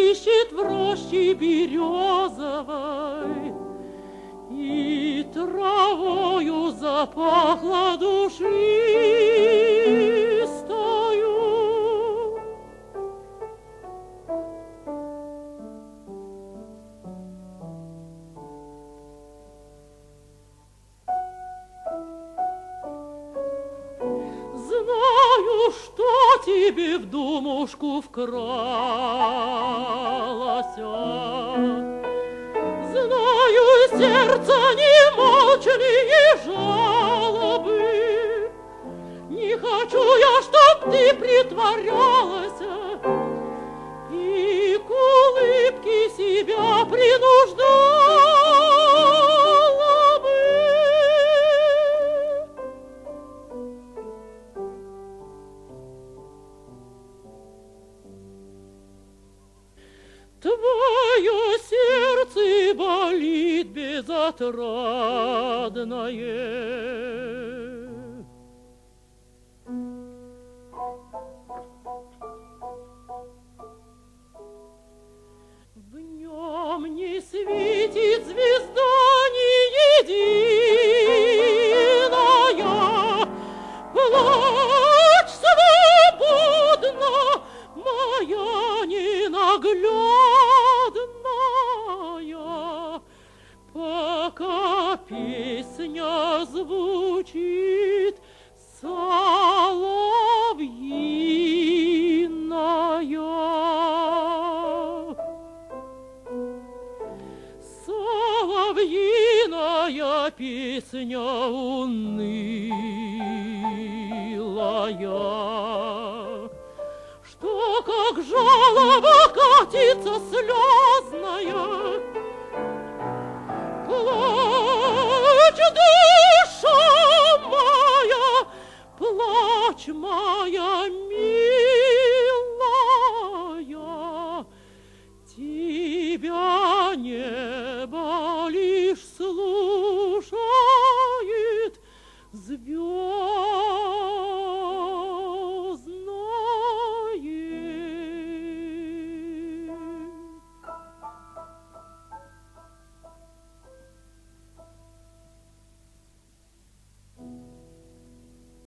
ищет в роще березовой, и травою запахло душистою. Знаю, что тебе в думушку вкралося. Знаю, сердце немолчные жалобы. Не хочу я, чтоб ты притворялась и к улыбке себя принуждала бы. Твое сердце болит безотрадное. В нем не светит звезда ни единая. Плачь свободно, моя ненаглядная, пока песня звучит соловьиная. Соловьиная песня унылая, что как жалоба катится слезная. Плачь, душа моя, плачь моя